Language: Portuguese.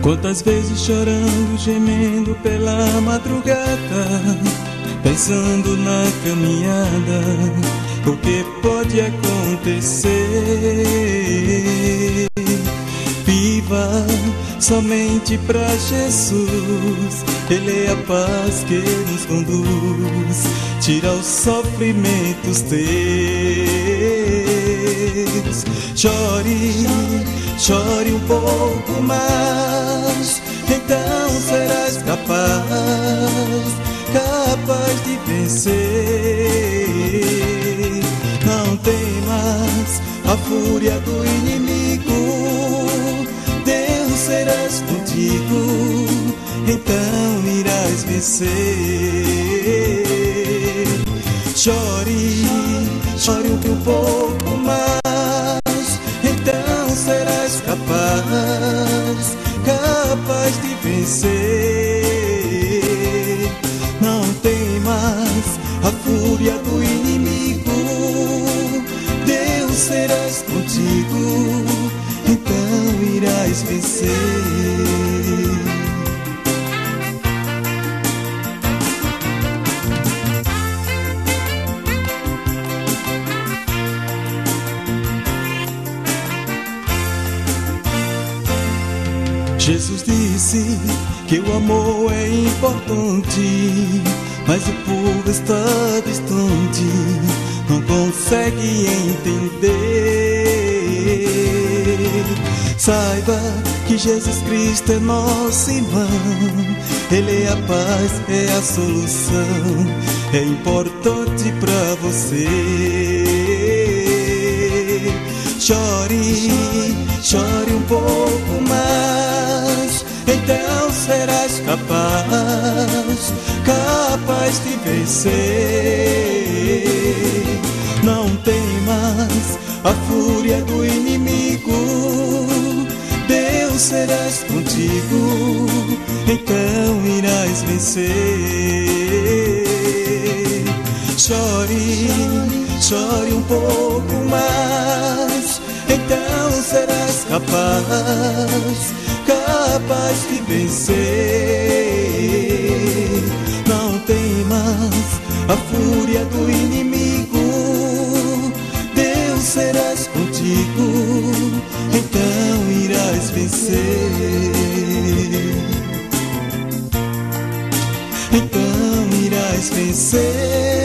Quantas vezes chorando, gemendo pela madrugada, pensando na caminhada, o que pode acontecer. Viva somente pra Jesus, Ele é a paz que nos conduz, tira os sofrimentos teus. Chore, chore um pouco mais, então serás capaz de vencer. Não temas a fúria do inimigo, Deus serás contigo, então irás vencer. Chore, chore um pouco mais, então serás capaz de vencer. Não temas a fúria do inimigo, Deus serás contigo, então irás vencer. Jesus disse que o amor é importante, mas o povo está distante, não consegue entender. Saiba que Jesus Cristo é nosso irmão, Ele é a paz, é a solução, é importante pra você. Chore, chore um pouco mais, então serás capaz de vencer. Não temas a fúria do inimigo, Deus serás contigo, então irás vencer. Chore, chore um pouco mais, então serás capaz de vencer. Não temas a fúria do inimigo, Deus serás contigo, então irás vencer. Então irás vencer.